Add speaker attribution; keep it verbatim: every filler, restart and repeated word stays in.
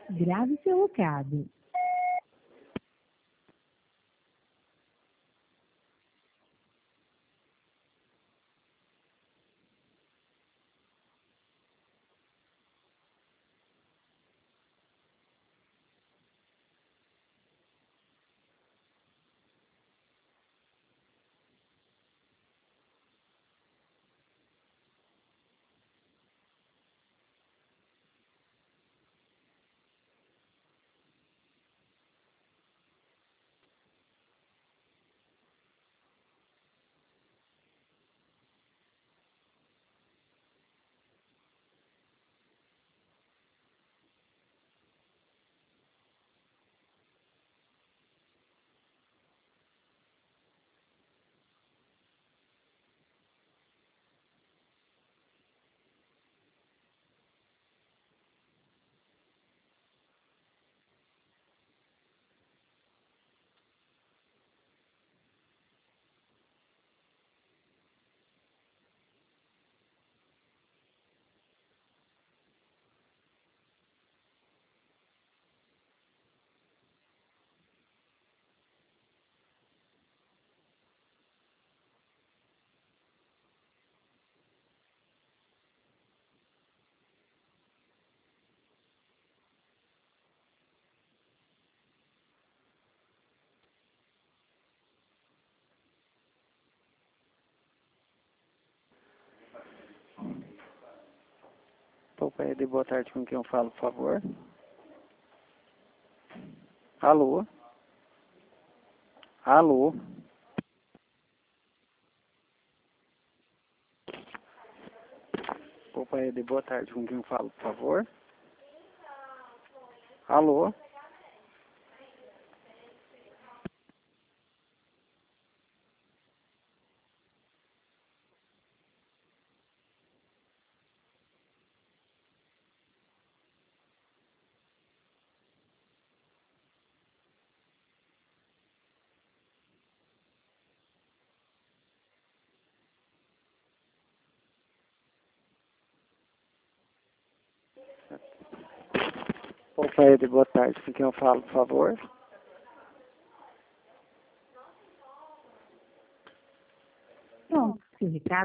Speaker 1: Grave seu recado.
Speaker 2: Poped, boa tarde, com quem eu falo, por favor? Alô? Alô? Poped, boa tarde, com quem eu falo, por favor? Alô? Poped, boa tarde, com quem eu falo, por favor?
Speaker 1: Pronto, seu recado.